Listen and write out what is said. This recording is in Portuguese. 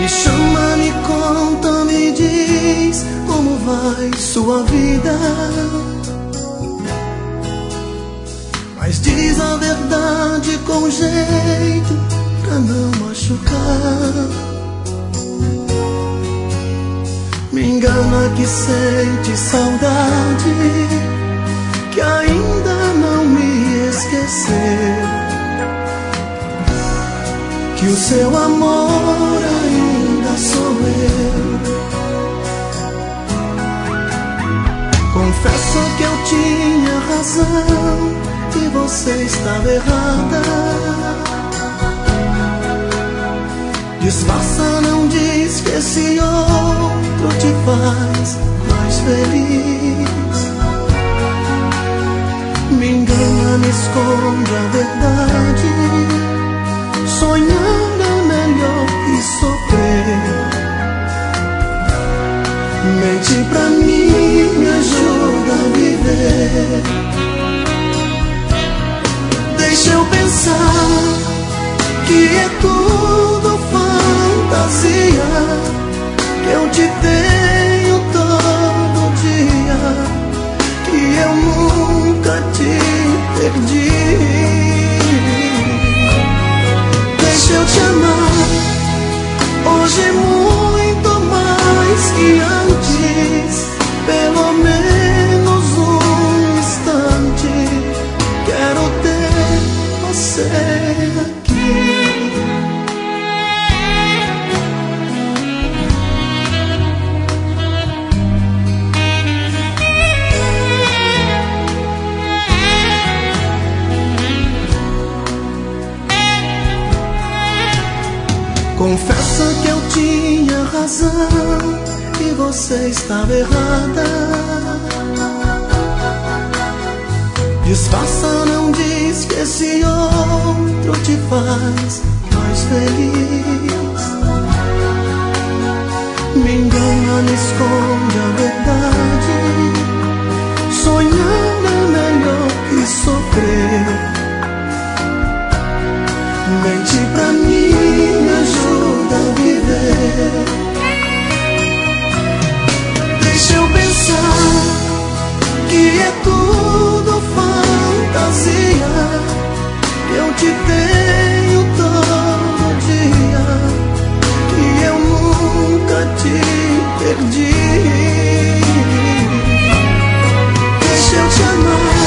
Me chama, me conta, me diz como vai sua vida. Mas diz a verdade com jeito pra não machucar. Me engana que sente saudade, que ainda não me esqueceu, que o seu amor ainda sou eu. Confesso que eu tinha razão e você estava errada. Disfarça, não diz que esse outro te faz mais feliz. Me engana, me esconde a verdade. Sonhar é melhor que sofrer. Mente pra mim, me ajuda a viver. Deixa eu pensar que é tudo fantasia, que eu te tenho todo dia, que eu nunca te perdi. Deixa eu te amar hoje muito mais que antes, pelo menos um instante. Quero ter você aqui. Confesso que eu tinha razão e você estava errada. Disfarça, não diz que esse outro te faz mais feliz. Me engana, me esconde a verdade. Sonhar é melhor que sofrer. Mente pra mim, me ajuda a viver. Deixa eu pensar que é tudo fantasia, que eu te tenho todo dia, que eu nunca te perdi. Deixa eu te amar